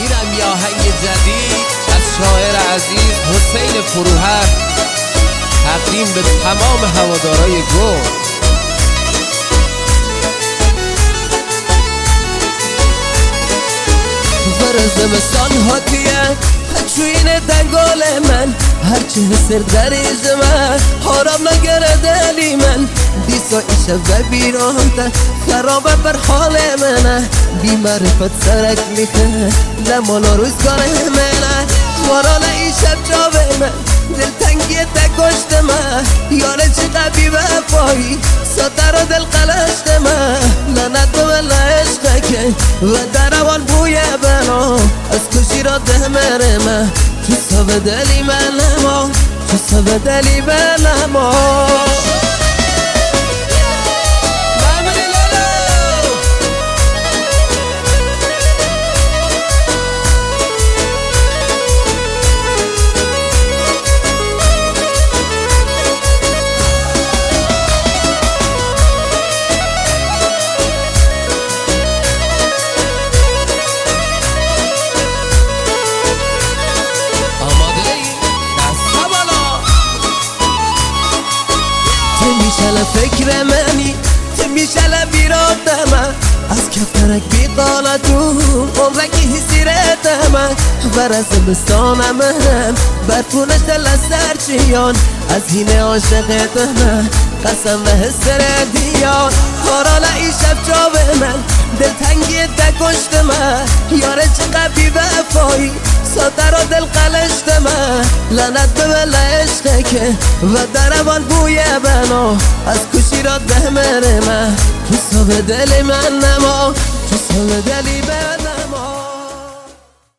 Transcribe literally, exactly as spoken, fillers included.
اینم یه آهنگ جدید از شاعر عزیز حسین فروهر، تقدیم به تمام هوادارای گل. زمستان هاتیه چوین دنگال من، هرچی سر دریز من حرام نگره دلی من. دیسا ایشه و بیرانته خرابه بر حال منه، بی معرفت سرک میخه لمالا روزگاره منه. وارانه ایشه جاوه من دل تنگی تکشت من، یاره چی قبی وفایی ساتر و دل قلشت من. لنت و عشقه که و دروان بوی بنا از کشی را ده مره من. تو سو دلی من نما، تو سو دلی من نما. میشل فکر منی تو میشل بیراد من، از کفترک بی قالتون عمرکی حسی رد من. بر زمستانم من بر پونش دل از سرچیان، از هینه عاشقت من قسم به حس ردیان. کارالا ای شب جاوه من دل تنگی دکشت من، یاره چقدر بی وفایی ساتر و دل قلشت من. لعنت به ول عشقه که و دروان بوی بنا از کشی را ده مره من. تو سو دلی من نما، تو سو دلی من.